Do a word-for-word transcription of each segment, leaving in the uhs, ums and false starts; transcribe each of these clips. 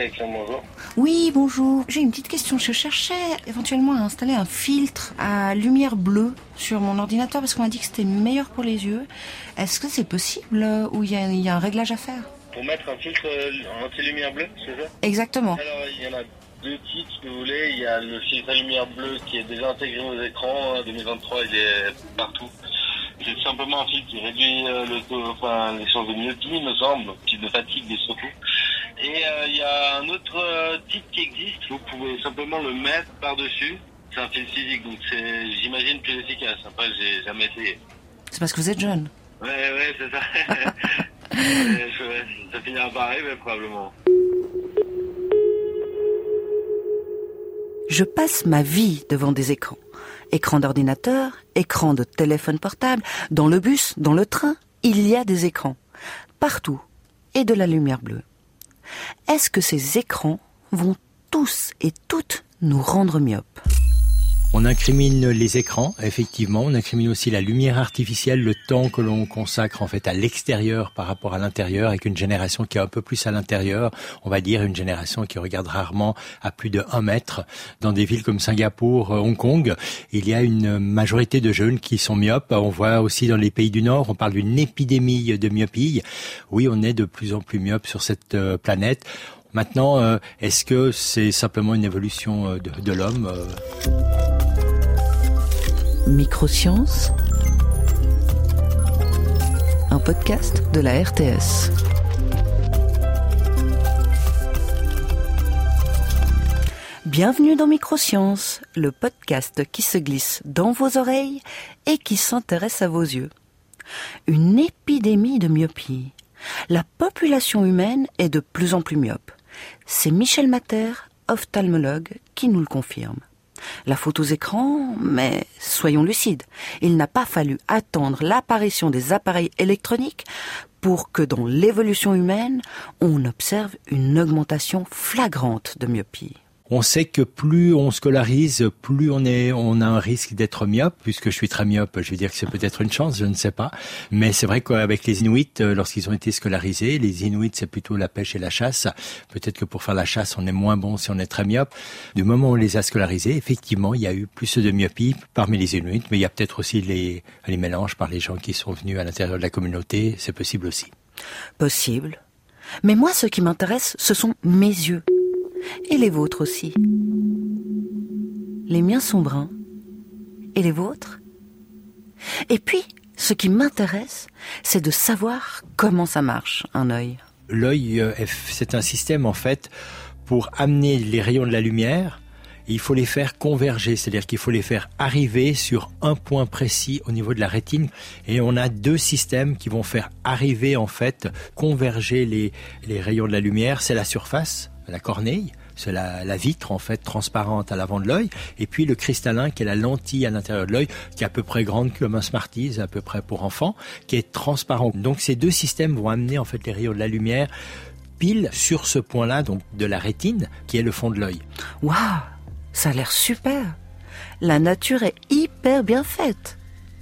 Alexandre, bonjour. Oui, bonjour. J'ai une petite question. Je cherchais éventuellement à installer un filtre à lumière bleue sur mon ordinateur parce qu'on m'a dit que c'était meilleur pour les yeux. Est-ce que c'est possible ou il y a, il y a un réglage à faire? Pour mettre un filtre anti-lumière bleue, c'est ça? Exactement. Alors, il y en a deux types, si vous voulez. Il y a le filtre à lumière bleue qui est déjà intégré aux écrans. deux mille vingt-trois, il est partout. C'est simplement un filtre qui réduit le taux, enfin, les chances de myopie, il me semble, type de fatigue et surtout. Et euh, il y a un autre euh, type qui existe. Vous pouvez simplement le mettre par-dessus. C'est un filtre physique, donc c'est, j'imagine, plus efficace. Après, j'ai jamais essayé. C'est parce que vous êtes jeune. Ouais, ouais, c'est ça. ouais, ça finira par arriver, probablement. Je passe ma vie devant des écrans. Écran d'ordinateur, écran de téléphone portable, dans le bus, dans le train, il y a des écrans. Partout. Et de la lumière bleue. Est-ce que ces écrans vont tous et toutes nous rendre myopes ? On incrimine les écrans, effectivement. On incrimine aussi la lumière artificielle, le temps que l'on consacre en fait à l'extérieur par rapport à l'intérieur, avec une génération qui est un peu plus à l'intérieur. On va dire une génération qui regarde rarement à plus de un mètre. Dans des villes comme Singapour, Hong Kong, il y a une majorité de jeunes qui sont myopes. On voit aussi dans les pays du Nord, on parle d'une épidémie de myopie. Oui, on est de plus en plus myopes sur cette planète. Maintenant, euh, est-ce que c'est simplement une évolution de, de l'homme euh... Microsciences, un podcast de la R T S. Bienvenue dans Microsciences, le podcast qui se glisse dans vos oreilles et qui s'intéresse à vos yeux. Une épidémie de myopie. La population humaine est de plus en plus myope. C'est Michel Matter, ophtalmologue, qui nous le confirme. La faute aux écrans, mais soyons lucides, il n'a pas fallu attendre l'apparition des appareils électroniques pour que dans l'évolution humaine, on observe une augmentation flagrante de myopie. On sait que plus on scolarise, plus on est, on a un risque d'être myope. Puisque je suis très myope, je vais dire que c'est peut-être une chance, je ne sais pas. Mais c'est vrai qu'avec les Inuits, lorsqu'ils ont été scolarisés, les Inuits, c'est plutôt la pêche et la chasse. Peut-être que pour faire la chasse, on est moins bon si on est très myope. Du moment où on les a scolarisés, effectivement, il y a eu plus de myopie parmi les Inuits, mais il y a peut-être aussi les, les mélanges par les gens qui sont venus à l'intérieur de la communauté. C'est possible aussi. Possible. Mais moi, ce qui m'intéresse, ce sont mes yeux. Et les vôtres aussi. Les miens sont bruns. Et les vôtres ? Et puis, ce qui m'intéresse, c'est de savoir comment ça marche, un œil. L'œil, c'est un système, en fait, pour amener les rayons de la lumière. Il faut les faire converger, c'est-à-dire qu'il faut les faire arriver sur un point précis au niveau de la rétine. Et on a deux systèmes qui vont faire arriver, en fait, converger les, les rayons de la lumière. C'est la surface, la corneille, c'est la, la vitre en fait transparente à l'avant de l'œil, et puis le cristallin qui est la lentille à l'intérieur de l'œil, qui est à peu près grande comme un Smarties, à peu près pour enfants, qui est transparent. Donc ces deux systèmes vont amener en fait les rayons de la lumière pile sur ce point-là, donc de la rétine, qui est le fond de l'œil. Waouh, ça a l'air super. La nature est hyper bien faite.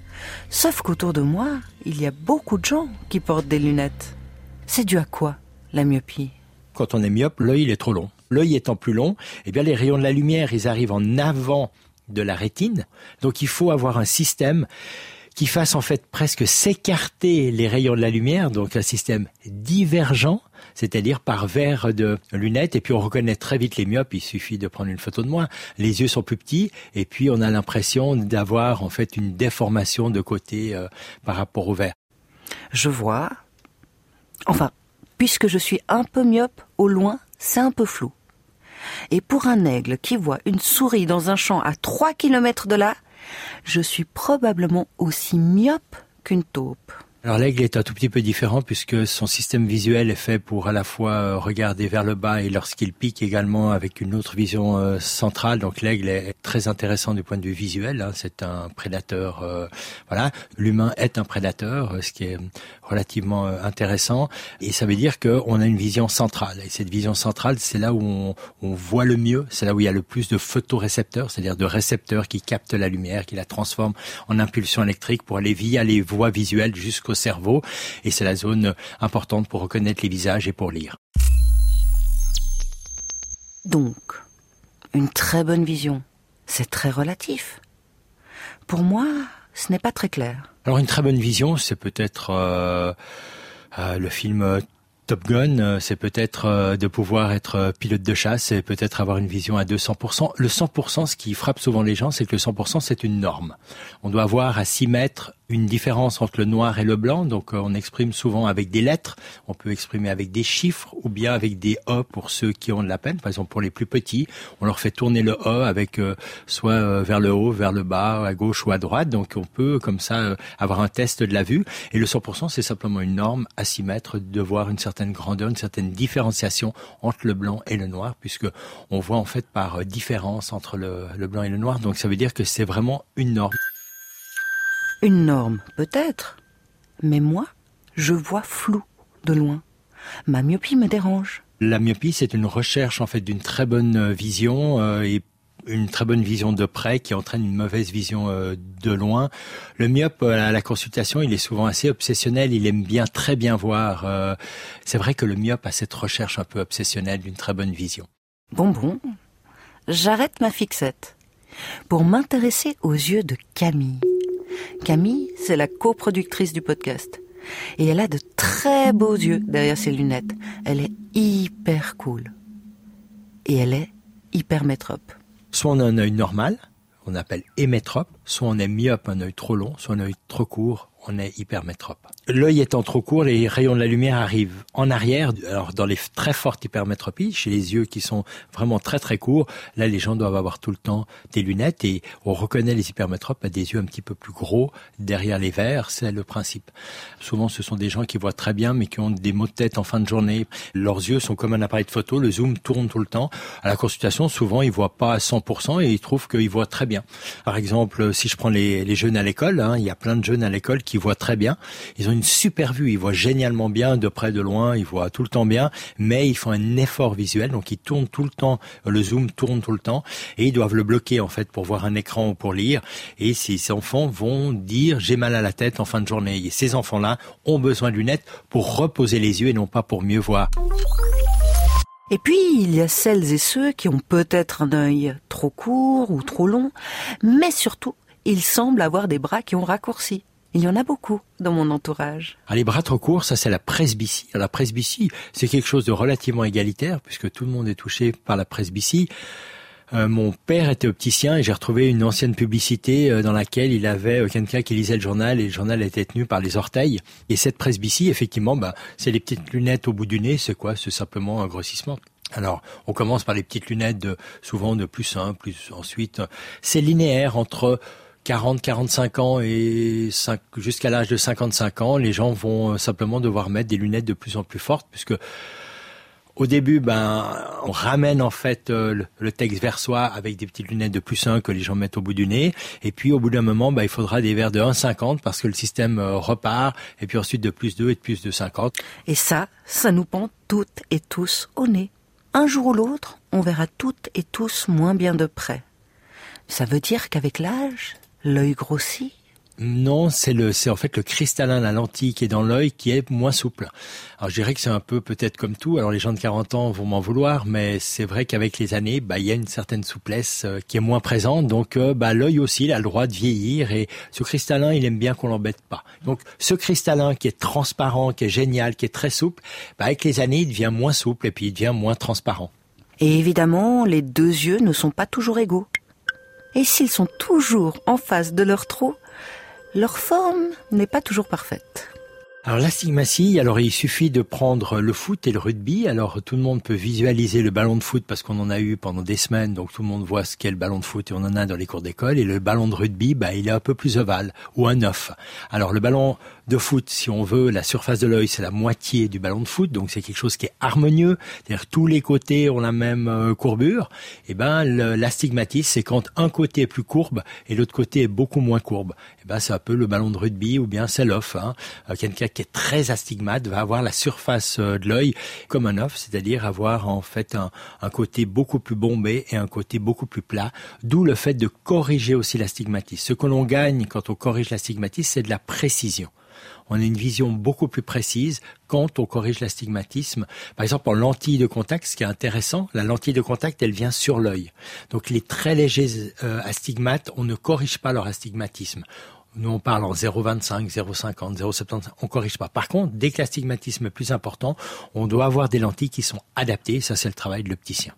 Sauf qu'autour de moi, il y a beaucoup de gens qui portent des lunettes. C'est dû à quoi, la myopie ? Quand on est myope, l'œil il est trop long. L'œil étant plus long, eh bien les rayons de la lumière, ils arrivent en avant de la rétine. Donc il faut avoir un système qui fasse en fait presque s'écarter les rayons de la lumière, donc un système divergent, c'est-à-dire par verre de lunettes. Et puis on reconnaît très vite les myopes, il suffit de prendre une photo de moi. Les yeux sont plus petits et puis on a l'impression d'avoir en fait une déformation de côté euh, par rapport au verre. Je vois. Enfin, puisque je suis un peu myope, au loin, c'est un peu flou. Et pour un aigle qui voit une souris dans un champ à trois kilomètres de là, je suis probablement aussi myope qu'une taupe. Alors l'aigle est un tout petit peu différent puisque son système visuel est fait pour à la fois regarder vers le bas et lorsqu'il pique également avec une autre vision euh, centrale. Donc l'aigle est très intéressant du point de vue visuel, hein. C'est un prédateur, euh, voilà. L'humain est un prédateur, ce qui est relativement euh, intéressant. Et ça veut dire qu'on a une vision centrale. Et cette vision centrale, c'est là où on, on voit le mieux, c'est là où il y a le plus de photorécepteurs, c'est-à-dire de récepteurs qui captent la lumière, qui la transforment en impulsion électrique pour aller via les voies visuelles jusqu'au au cerveau, et c'est la zone importante pour reconnaître les visages et pour lire. Donc, une très bonne vision, c'est très relatif. Pour moi, ce n'est pas très clair. Alors une très bonne vision, c'est peut-être euh, euh, le film euh, Top Gun, euh, c'est peut-être euh, de pouvoir être euh, pilote de chasse, c'est peut-être avoir une vision à deux cents pour cent. Le cent pour cent, ce qui frappe souvent les gens, c'est que le cent pour cent, c'est une norme. On doit avoir à six mètres une différence entre le noir et le blanc, donc euh, on exprime souvent avec des lettres, on peut exprimer avec des chiffres ou bien avec des E pour ceux qui ont de la peine. Par exemple, pour les plus petits, on leur fait tourner le E avec euh, soit euh, vers le haut, vers le bas, à gauche ou à droite, donc on peut comme ça euh, avoir un test de la vue. Et le cent pour cent, c'est simplement une norme à six mètres de voir une certaine grandeur, une certaine différenciation entre le blanc et le noir, puisque on voit en fait par différence entre le, le blanc et le noir, donc ça veut dire que c'est vraiment une norme. Une norme, peut-être. Mais moi, je vois flou de loin. Ma myopie me dérange. La myopie, c'est une recherche en fait d'une très bonne vision euh, et une très bonne vision de près qui entraîne une mauvaise vision euh, de loin. Le myope à la consultation, il est souvent assez obsessionnel, il aime bien très bien voir. Euh, c'est vrai que le myope a cette recherche un peu obsessionnelle d'une très bonne vision. Bon bon, j'arrête ma fixette pour m'intéresser aux yeux de Camille. Camille, c'est la coproductrice du podcast. Et elle a de très beaux yeux derrière ses lunettes. Elle est hyper cool. Et elle est hyper métrope. Soit on a un œil normal, on appelle hémétrope, soit on est myope, un œil trop long, soit un œil trop court, on est hypermétrope. L'œil étant trop court, les rayons de la lumière arrivent en arrière. Alors dans les très fortes hypermétropies, chez les yeux qui sont vraiment très très courts, là les gens doivent avoir tout le temps des lunettes et on reconnaît les hypermétropes à des yeux un petit peu plus gros derrière les verres, c'est le principe. Souvent ce sont des gens qui voient très bien mais qui ont des maux de tête en fin de journée. Leurs yeux sont comme un appareil de photo, le zoom tourne tout le temps. À la consultation, souvent ils voient pas à cent pour cent et ils trouvent qu'ils voient très bien. Par exemple, si je prends les, les jeunes à l'école, hein, il y a plein de jeunes à l'école qui voient très bien. Ils ont une super vue, ils voient génialement bien, de près, de loin, ils voient tout le temps bien, mais ils font un effort visuel, donc ils tournent tout le temps, le zoom tourne tout le temps, et ils doivent le bloquer en fait pour voir un écran ou pour lire, et ces enfants vont dire « j'ai mal à la tête en fin de journée ». Et ces enfants-là ont besoin de lunettes pour reposer les yeux et non pas pour mieux voir. Et puis, il y a celles et ceux qui ont peut-être un œil trop court ou trop long, mais surtout, ils semblent avoir des bras qui ont raccourci. Il y en a beaucoup dans mon entourage. Alors, les bras trop courts, ça c'est la presbytie. Alors, la presbytie, c'est quelque chose de relativement égalitaire puisque tout le monde est touché par la presbytie. Euh, mon père était opticien et j'ai retrouvé une ancienne publicité euh, dans laquelle il avait euh, quelqu'un qui lisait le journal et le journal était tenu par les orteils. Et cette presbytie, effectivement, bah, c'est les petites lunettes au bout du nez. C'est quoi? C'est simplement un grossissement. Alors, on commence par les petites lunettes de, souvent de plus un, plus ensuite. C'est linéaire entre quarante, quarante-cinq ans et cinq, jusqu'à l'âge de cinquante-cinq ans, les gens vont simplement devoir mettre des lunettes de plus en plus fortes puisque au début, ben, on ramène en fait le, le texte vers soi avec des petites lunettes de plus un que les gens mettent au bout du nez. Et puis, au bout d'un moment, ben, il faudra des verres de un virgule cinquante parce que le système repart. Et puis ensuite de plus deux et de plus de cinquante. Et ça, ça nous pend toutes et tous au nez. Un jour ou l'autre, on verra toutes et tous moins bien de près. Ça veut dire qu'avec l'âge, l'œil grossit? Non, c'est le, c'est en fait le cristallin, la lentille qui est dans l'œil qui est moins souple. Alors je dirais que c'est un peu peut-être comme tout. Alors les gens de quarante ans vont m'en vouloir, mais c'est vrai qu'avec les années, bah il y a une certaine souplesse euh, qui est moins présente. Donc euh, bah l'œil aussi, il a le droit de vieillir et ce cristallin, il aime bien qu'on l'embête pas. Donc ce cristallin qui est transparent, qui est génial, qui est très souple, bah avec les années, il devient moins souple et puis il devient moins transparent. Et évidemment, les deux yeux ne sont pas toujours égaux. Et s'ils sont toujours en face de leur trou, leur forme n'est pas toujours parfaite. Alors l'astigmatie, alors il suffit de prendre le foot et le rugby. Alors tout le monde peut visualiser le ballon de foot parce qu'on en a eu pendant des semaines, donc tout le monde voit ce qu'est le ballon de foot et on en a dans les cours d'école. Et le ballon de rugby, bah il est un peu plus ovale ou un œuf. Alors le ballon de foot, si on veut, la surface de l'œil, c'est la moitié du ballon de foot, donc c'est quelque chose qui est harmonieux. C'est-à-dire tous les côtés ont la même euh, courbure. Et ben le, l'astigmatisme, c'est quand un côté est plus courbe et l'autre côté est beaucoup moins courbe. Et ben c'est un peu le ballon de rugby ou bien c'est l'œuf. Hein. Euh, quelqu'un c'est-à-dire qui est très astigmate, va avoir la surface de l'œil comme un œuf, c'est-à-dire avoir en fait un, un côté beaucoup plus bombé et un côté beaucoup plus plat, d'où le fait de corriger aussi l'astigmatisme. Ce que l'on gagne quand on corrige l'astigmatisme, c'est de la précision. On a une vision beaucoup plus précise quand on corrige l'astigmatisme. Par exemple, en lentille de contact, ce qui est intéressant, la lentille de contact, elle vient sur l'œil. Donc les très légers euh, astigmates, on ne corrige pas leur astigmatisme. Nous, on parle en zéro virgule vingt-cinq, zéro virgule cinquante, zéro virgule soixante-quinze, on corrige pas. Par contre, dès que l'astigmatisme est plus important, on doit avoir des lentilles qui sont adaptées. Ça, c'est le travail de l'opticien.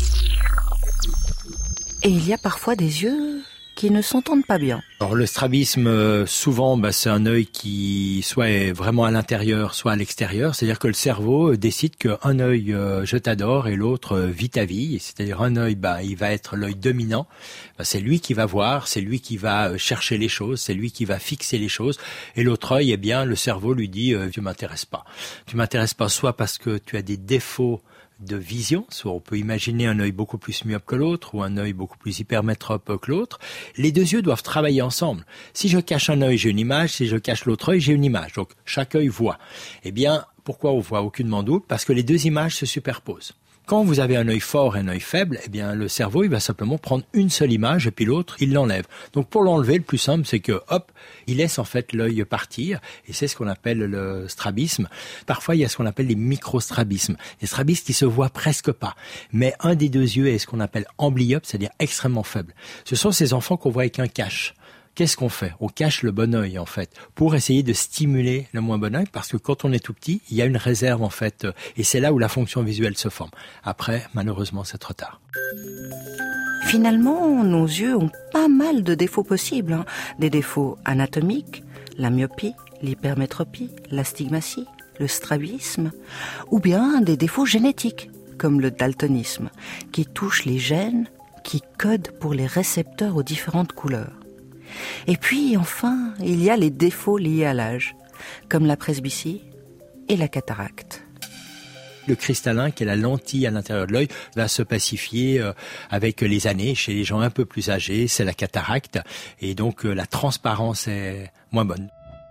Et il y a parfois des yeux qui ne s'entendent pas bien. Alors le strabisme, souvent, bah, c'est un œil qui soit est vraiment à l'intérieur, soit à l'extérieur. C'est-à-dire que le cerveau décide qu'un œil, euh, je t'adore, et l'autre, euh, vit ta vie. C'est-à-dire un œil, bah, il va être l'œil dominant. Bah, c'est lui qui va voir, c'est lui qui va chercher les choses, c'est lui qui va fixer les choses. Et l'autre œil, eh bien, le cerveau lui dit, euh, tu m'intéresses pas. Tu m'intéresses pas soit parce que tu as des défauts de vision, soit on peut imaginer un œil beaucoup plus myope que l'autre ou un œil beaucoup plus hypermétrope que l'autre. Les deux yeux doivent travailler ensemble. Si je cache un œil, j'ai une image. Si je cache l'autre œil, j'ai une image. Donc chaque œil voit. Eh bien, pourquoi on voit aucunement double ? Parce que les deux images se superposent. Quand vous avez un œil fort et un œil faible, eh bien le cerveau il va simplement prendre une seule image et puis l'autre il l'enlève. Donc pour l'enlever, le plus simple c'est que hop, il laisse en fait l'œil partir et c'est ce qu'on appelle le strabisme. Parfois il y a ce qu'on appelle les microstrabismes, des strabismes qui se voient presque pas. Mais un des deux yeux est ce qu'on appelle amblyope, c'est-à-dire extrêmement faible. Ce sont ces enfants qu'on voit avec un cache. Qu'est-ce qu'on fait ? On cache le bon œil, en fait, pour essayer de stimuler le moins bon œil, parce que quand on est tout petit, il y a une réserve, en fait, et c'est là où la fonction visuelle se forme. Après, malheureusement, c'est trop tard. Finalement, nos yeux ont pas mal de défauts possibles, hein. Des défauts anatomiques, la myopie, l'hypermétropie, l'astigmatie, le strabisme, ou bien des défauts génétiques, comme le daltonisme, qui touchent les gènes qui codent pour les récepteurs aux différentes couleurs. Et puis, enfin, il y a les défauts liés à l'âge, comme la presbytie et la cataracte. Le cristallin, qui est la lentille à l'intérieur de l'œil, va se pacifier euh, avec les années. Chez les gens un peu plus âgés, c'est la cataracte. Et donc, euh, la transparence est moins bonne.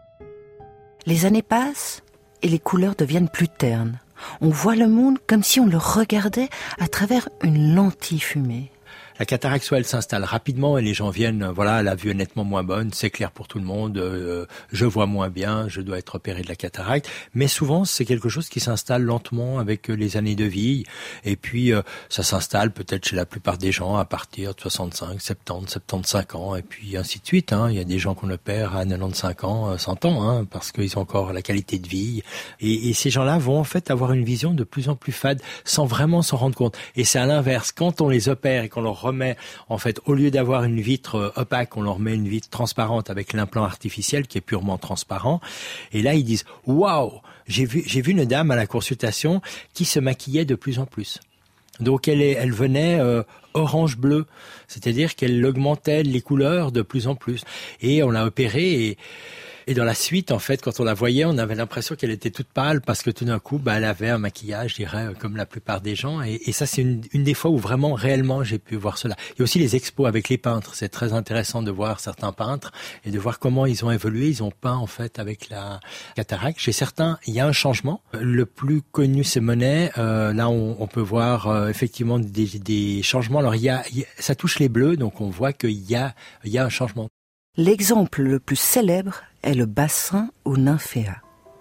Les années passent et les couleurs deviennent plus ternes. On voit le monde comme si on le regardait à travers une lentille fumée. La cataracte, soit elle s'installe rapidement et les gens viennent, voilà, la vue est nettement moins bonne, c'est clair pour tout le monde, euh, je vois moins bien, je dois être opéré de la cataracte. Mais souvent, c'est quelque chose qui s'installe lentement avec les années de vie. Et puis, euh, ça s'installe peut-être chez la plupart des gens à partir de soixante-cinq, soixante-dix, soixante-quinze ans, et puis ainsi de suite. Hein. Il y a des gens qu'on opère à quatre-vingt-quinze ans, cent ans, hein, parce qu'ils ont encore la qualité de vie. Et, et ces gens-là vont en fait avoir une vision de plus en plus fade, sans vraiment s'en rendre compte. Et c'est à l'inverse, quand on les opère et qu'on leur remet, en fait, au lieu d'avoir une vitre opaque, on leur met une vitre transparente avec l'implant artificiel qui est purement transparent. Et là, ils disent « Waouh, j'ai vu, j'ai vu une dame à la consultation qui se maquillait de plus en plus. » Donc, elle, est, elle venait euh, orange-bleu, c'est-à-dire qu'elle augmentait les couleurs de plus en plus. Et on l'a opérée et... Et dans la suite, en fait, quand on la voyait, on avait l'impression qu'elle était toute pâle parce que tout d'un coup, bah, elle avait un maquillage, je dirais, comme la plupart des gens. Et, et ça, c'est une, une des fois où vraiment, réellement, j'ai pu voir cela. Il y a aussi les expos avec les peintres. C'est très intéressant de voir certains peintres et de voir comment ils ont évolué. Ils ont peint, en fait, avec la cataracte. Chez certains, il y a un changement. Le plus connu, c'est Monet. Euh, là, on, on peut voir euh, effectivement des, des changements. Alors, il y, a, il y a, ça touche les bleus, donc on voit qu'il y a, il y a un changement. L'exemple le plus célèbre est le bassin aux nymphéas.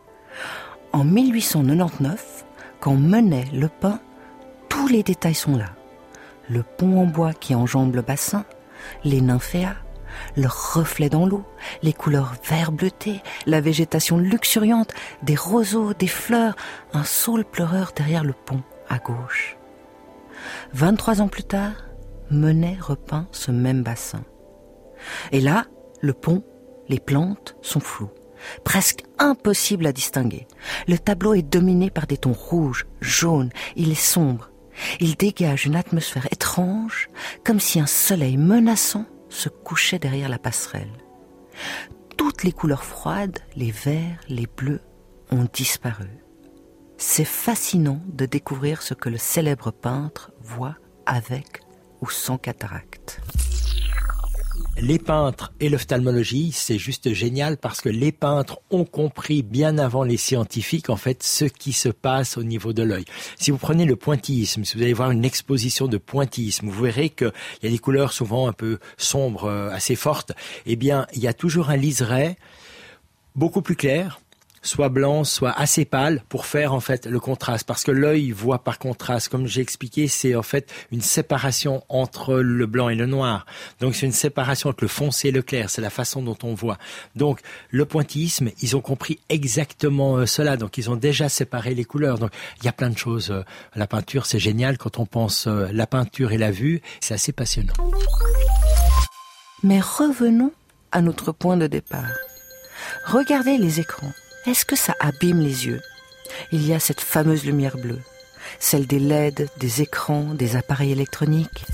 En mille huit cent quatre-vingt-dix-neuf, quand Monet le peint, tous les détails sont là. Le pont en bois qui enjambe le bassin, les nymphéas, leurs reflets dans l'eau, les couleurs vert bleuté, la végétation luxuriante, des roseaux, des fleurs, un saule pleureur derrière le pont à gauche. vingt-trois ans plus tard, Monet repeint ce même bassin. Et là, le pont, les plantes sont floues, presque impossible à distinguer. Le tableau est dominé par des tons rouges, jaunes, il est sombre. Il dégage une atmosphère étrange, comme si un soleil menaçant se couchait derrière la passerelle. Toutes les couleurs froides, les verts, les bleus, ont disparu. C'est fascinant de découvrir ce que le célèbre peintre voit avec ou sans cataracte. les peintres et l'ophtalmologie, c'est juste génial parce que les peintres ont compris bien avant les scientifiques, en fait, ce qui se passe au niveau de l'œil. Si vous prenez le pointillisme, si vous allez voir une exposition de pointillisme, vous verrez qu'il y a des couleurs souvent un peu sombres, assez fortes. Eh bien, il y a toujours un liseré beaucoup plus clair, soit blanc, soit assez pâle, pour faire en fait le contraste. Parce que l'œil voit par contraste. Comme j'ai expliqué, c'est en fait une séparation entre le blanc et le noir. Donc c'est une séparation entre le foncé et le clair. C'est la façon dont on voit. Donc le pointillisme, ils ont compris exactement cela. Donc ils ont déjà séparé les couleurs. Donc il y a plein de choses. La peinture, c'est génial. Quand on pense la peinture et la vue, c'est assez passionnant. Mais revenons à notre point de départ. Regardez les écrans. Est-ce que ça abîme les yeux ? Il y a cette fameuse lumière bleue, celle des L E D, des écrans, des appareils électroniques.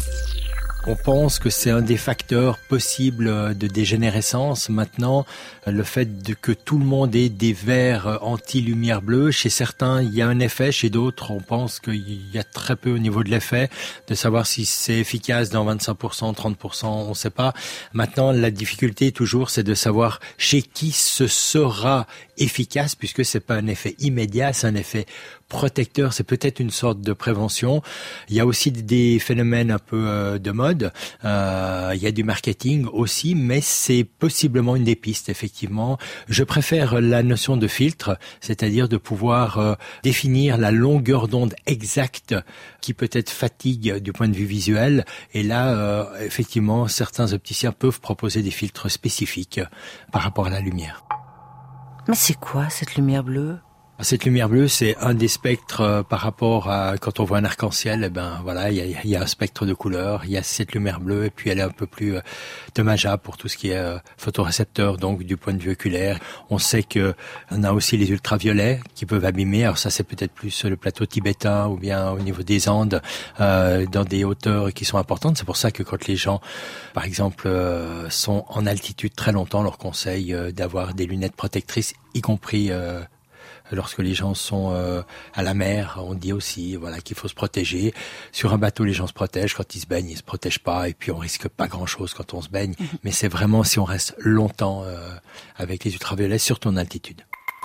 On pense que c'est un des facteurs possibles de dégénérescence. Maintenant, le fait de que tout le monde ait des verres anti-lumière bleue, chez certains, il y a un effet, chez d'autres, on pense qu'il y a très peu au niveau de l'effet. De savoir si c'est efficace dans vingt-cinq pour cent, trente pour cent, on ne sait pas. Maintenant, la difficulté toujours, c'est de savoir chez qui ce sera efficace, puisque c'est pas un effet immédiat, c'est un effet protecteur, c'est peut-être une sorte de prévention. Il y a aussi des phénomènes un peu euh, de mode, euh, il y a du marketing aussi, mais c'est possiblement une des pistes, effectivement. Je préfère la notion de filtre, c'est-à-dire de pouvoir euh, définir la longueur d'onde exacte qui peut-être fatigue du point de vue visuel, et là, euh, effectivement, certains opticiens peuvent proposer des filtres spécifiques par rapport à la lumière. Mais c'est quoi cette lumière bleue ? Cette lumière bleue, c'est un des spectres euh, par rapport à quand on voit un arc-en-ciel. Eh ben voilà, il y a, y a un spectre de couleurs. Il y a cette lumière bleue, et puis elle est un peu plus euh, dommageable pour tout ce qui est euh, photorécepteur, donc du point de vue oculaire. On sait que on a aussi les ultraviolets qui peuvent abîmer. Alors ça, c'est peut-être plus le plateau tibétain ou bien au niveau des Andes, euh, dans des hauteurs qui sont importantes. C'est pour ça que quand les gens, par exemple, euh, sont en altitude très longtemps, on leur conseille euh, d'avoir des lunettes protectrices, y compris euh, lorsque les gens sont euh, à la mer, on dit aussi voilà qu'il faut se protéger. Sur un bateau, les gens se protègent. Quand ils se baignent, ils se protègent pas. Et puis, on risque pas grand-chose quand on se baigne. Mmh. Mais c'est vraiment si on reste longtemps euh, avec les ultraviolets, surtout en altitude.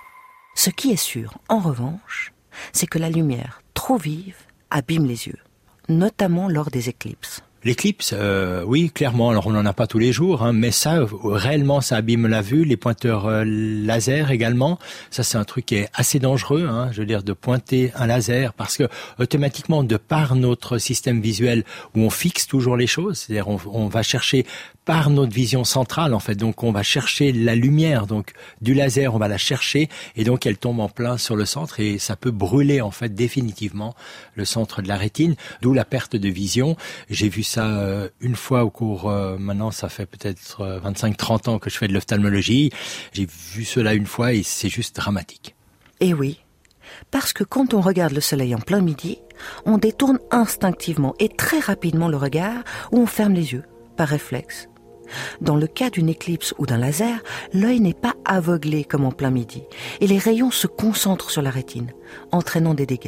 Ce qui est sûr, en revanche, c'est que la lumière trop vive abîme les yeux, notamment lors des éclipses. L'éclipse, euh, oui, clairement. Alors, on n'en a pas tous les jours, hein, mais ça, réellement, ça abîme la vue. Les pointeurs euh, laser également. Ça, c'est un truc qui est assez dangereux, hein, je veux dire, de pointer un laser, parce que automatiquement, de par notre système visuel où on fixe toujours les choses, c'est-à-dire on, on va chercher par notre vision centrale, en fait. Donc, on va chercher la lumière, donc du laser, on va la chercher, et donc elle tombe en plein sur le centre, et ça peut brûler, en fait, définitivement le centre de la rétine, d'où la perte de vision. J'ai vu ça euh, une fois au cours, euh, maintenant, ça fait peut-être euh, vingt-cinq trente ans que je fais de l'ophtalmologie. J'ai vu cela une fois, et c'est juste dramatique. Et oui, parce que quand on regarde le soleil en plein midi, on détourne instinctivement et très rapidement le regard, ou on ferme les yeux, par réflexe. Dans le cas d'une éclipse ou d'un laser, l'œil n'est pas aveuglé comme en plein midi, et les rayons se concentrent sur la rétine, entraînant des dégâts.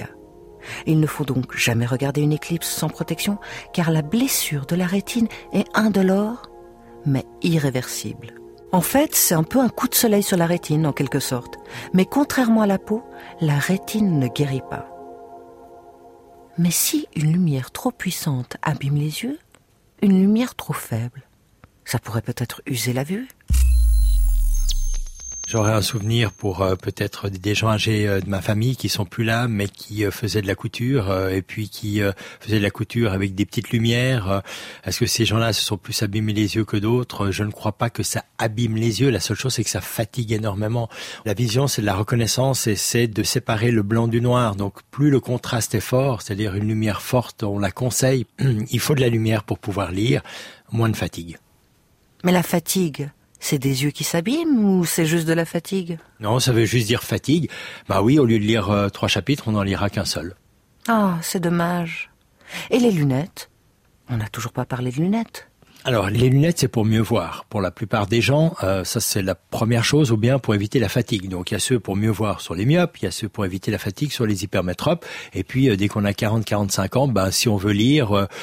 Il ne faut donc jamais regarder une éclipse sans protection, car la blessure de la rétine est indolore, mais irréversible. En fait, c'est un peu un coup de soleil sur la rétine, en quelque sorte. Mais contrairement à la peau, la rétine ne guérit pas. Mais si une lumière trop puissante abîme les yeux, une lumière trop faible, ça pourrait peut-être user la vue. J'aurais un souvenir pour euh, peut-être des gens âgés euh, de ma famille qui sont plus là, mais qui euh, faisaient de la couture euh, et puis qui euh, faisaient de la couture avec des petites lumières. Euh, Est-ce que ces gens-là se sont plus abîmés les yeux que d'autres ? Je ne crois pas que ça abîme les yeux. La seule chose, c'est que ça fatigue énormément. La vision, c'est de la reconnaissance et c'est de séparer le blanc du noir. Donc, plus le contraste est fort, c'est-à-dire une lumière forte, on la conseille. Il faut de la lumière pour pouvoir lire, moins de fatigue. Mais la fatigue, c'est des yeux qui s'abîment ou c'est juste de la fatigue ? Non, ça veut juste dire fatigue. Bah oui, au lieu de lire euh, trois chapitres, on n'en lira qu'un seul. Ah, c'est dommage. Et les lunettes ? On n'a toujours pas parlé de lunettes. Alors, les lunettes, c'est pour mieux voir. Pour la plupart des gens, euh, ça c'est la première chose, ou bien pour éviter la fatigue. Donc, il y a ceux pour mieux voir sur les myopes, il y a ceux pour éviter la fatigue sur les hypermétropes. Et puis, euh, dès qu'on a quarante à quarante-cinq ans, ben, si on veut lire... Euh,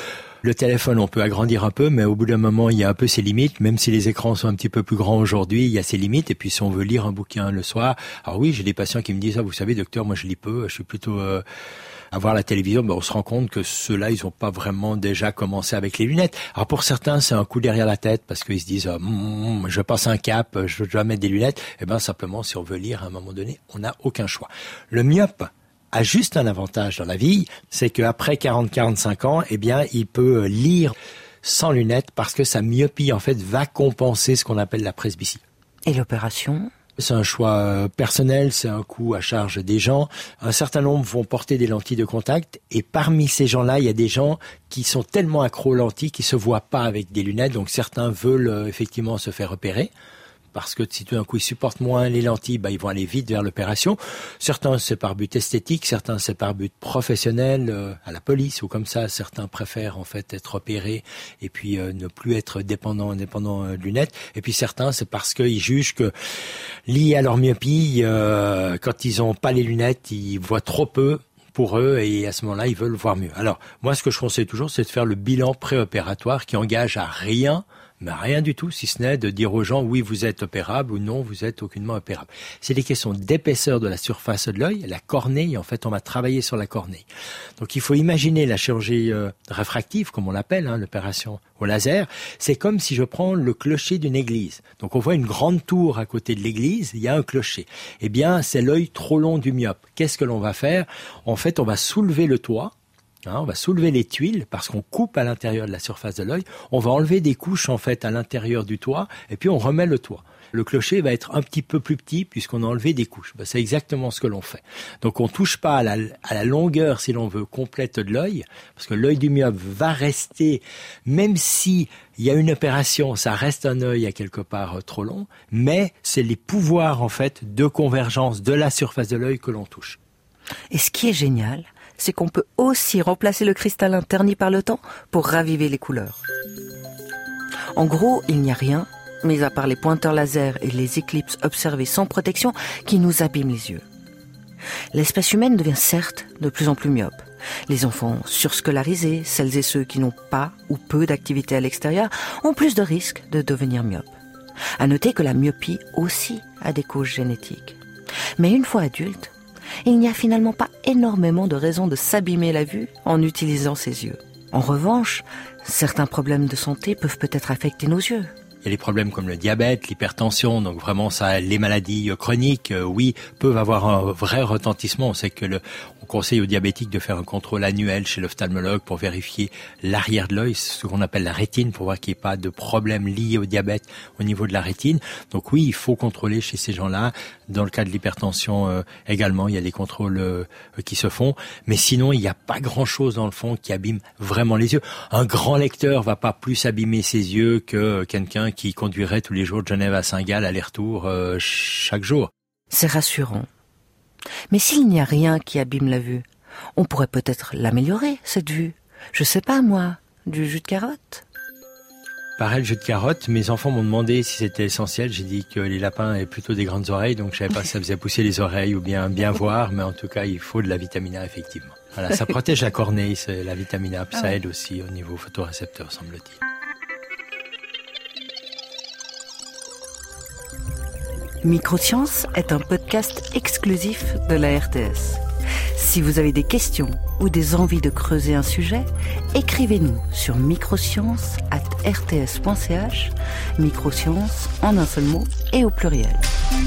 Le téléphone, on peut agrandir un peu, mais au bout d'un moment, il y a un peu ses limites. Même si les écrans sont un petit peu plus grands aujourd'hui, il y a ses limites. Et puis, si on veut lire un bouquin le soir, alors oui, j'ai des patients qui me disent, ah, vous savez, docteur, moi je lis peu, je suis plutôt euh, à voir la télévision. Ben, on se rend compte que ceux-là, ils n'ont pas vraiment déjà commencé avec les lunettes. Alors pour certains, c'est un coup derrière la tête parce qu'ils se disent, oh, mm, je passe un cap, je dois mettre des lunettes. Eh ben simplement, si on veut lire à un moment donné, on n'a aucun choix. Le myope a juste un avantage dans la vie, c'est qu'après quarante à quarante-cinq ans, eh bien, il peut lire sans lunettes parce que sa myopie, en fait, va compenser ce qu'on appelle la presbytie. Et l'opération ? C'est un choix personnel, c'est un coût à charge des gens. Un certain nombre vont porter des lentilles de contact et parmi ces gens-là, il y a des gens qui sont tellement accros aux lentilles qu'ils se voient pas avec des lunettes. Donc certains veulent euh, effectivement se faire opérer. Parce que si tout d'un coup ils supportent moins les lentilles, bah ils vont aller vite vers l'opération. Certains c'est par but esthétique, certains c'est par but professionnel, euh, à la police ou comme ça. Certains préfèrent en fait être opérés et puis euh, ne plus être dépendants, dépendants euh, de lunettes. Et puis certains c'est parce qu'ils jugent que lié à leur myopie, euh, quand ils ont pas les lunettes, ils voient trop peu pour eux et à ce moment-là ils veulent voir mieux. Alors moi ce que je conseille toujours c'est de faire le bilan préopératoire qui engage à rien. Mais rien du tout, si ce n'est de dire aux gens, oui, vous êtes opérable ou non, vous êtes aucunement opérable. C'est des questions d'épaisseur de la surface de l'œil, la cornée, en fait, on va travailler sur la cornée. Donc, il faut imaginer la chirurgie euh, réfractive, comme on l'appelle, hein, l'opération au laser. C'est comme si je prends le clocher d'une église. Donc, on voit une grande tour à côté de l'église, il y a un clocher. Eh bien, c'est l'œil trop long du myope. Qu'est-ce que l'on va faire ? En fait, on va soulever le toit. Hein, on va soulever les tuiles parce qu'on coupe à l'intérieur de la surface de l'œil. On va enlever des couches en fait à l'intérieur du toit et puis on remet le toit. Le clocher va être un petit peu plus petit puisqu'on a enlevé des couches. Ben, c'est exactement ce que l'on fait. Donc on touche pas à la, à la longueur, si l'on veut, complète de l'œil, parce que l'œil du myope va rester, même si il y a une opération, ça reste un œil à quelque part euh, trop long, mais c'est les pouvoirs en fait de convergence de la surface de l'œil que l'on touche. Et ce qui est génial, c'est qu'on peut aussi remplacer le cristallin terni par le temps pour raviver les couleurs. En gros, il n'y a rien, mis à part les pointeurs laser et les éclipses observées sans protection, qui nous abîment les yeux. L'espèce humaine devient certes de plus en plus myope. Les enfants surscolarisés, celles et ceux qui n'ont pas ou peu d'activité à l'extérieur, ont plus de risques de devenir myopes. À noter que la myopie aussi a des causes génétiques. Mais une fois adulte, il n'y a finalement pas énormément de raisons de s'abîmer la vue en utilisant ses yeux. En revanche, certains problèmes de santé peuvent peut-être affecter nos yeux. Il y a les problèmes comme le diabète, l'hypertension, donc vraiment ça, les maladies chroniques, euh, oui, peuvent avoir un vrai retentissement. On sait que le, on conseille aux diabétiques de faire un contrôle annuel chez l'ophtalmologue pour vérifier l'arrière de l'œil, ce qu'on appelle la rétine, pour voir qu'il n'y ait pas de problème lié au diabète au niveau de la rétine. Donc oui, il faut contrôler chez ces gens-là. Dans le cas de l'hypertension euh, également, il y a des contrôles euh, qui se font. Mais sinon, il n'y a pas grand-chose dans le fond qui abîme vraiment les yeux. Un grand lecteur va pas plus abîmer ses yeux que quelqu'un qui conduirait tous les jours de Genève à Saint-Gall aller-retour euh, chaque jour. C'est rassurant. Mais s'il n'y a rien qui abîme la vue, on pourrait peut-être l'améliorer, cette vue. Je sais pas, moi, du jus de carotte. Pareil, le jus de carotte, mes enfants m'ont demandé si c'était essentiel. J'ai dit que les lapins avaient plutôt des grandes oreilles, donc je savais pas si ça faisait pousser les oreilles ou bien bien voir, mais en tout cas, il faut de la vitamine A, effectivement. Voilà, ça protège la cornée, c'est la vitamine A, puis ça aide aussi au niveau photorécepteur, semble-t-il. Microsciences est un podcast exclusif de la R T S. Si vous avez des questions ou des envies de creuser un sujet, écrivez-nous sur microsciences arobase r t s point c h, microsciences en un seul mot et au pluriel.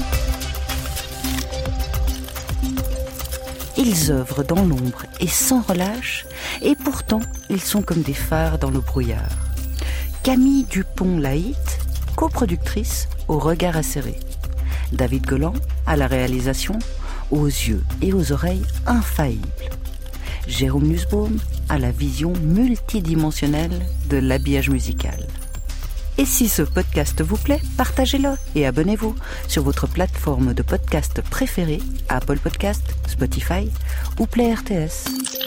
Ils œuvrent dans l'ombre et sans relâche, et pourtant ils sont comme des phares dans le brouillard. Camille Dupont-Laït, coproductrice au regard acéré. David Golan, à la réalisation, aux yeux et aux oreilles infaillibles. Jérôme Nussbaum, à la vision multidimensionnelle de l'habillage musical. Et si ce podcast vous plaît, partagez-le et abonnez-vous sur votre plateforme de podcast préférée, Apple Podcast, Spotify ou Play R T S.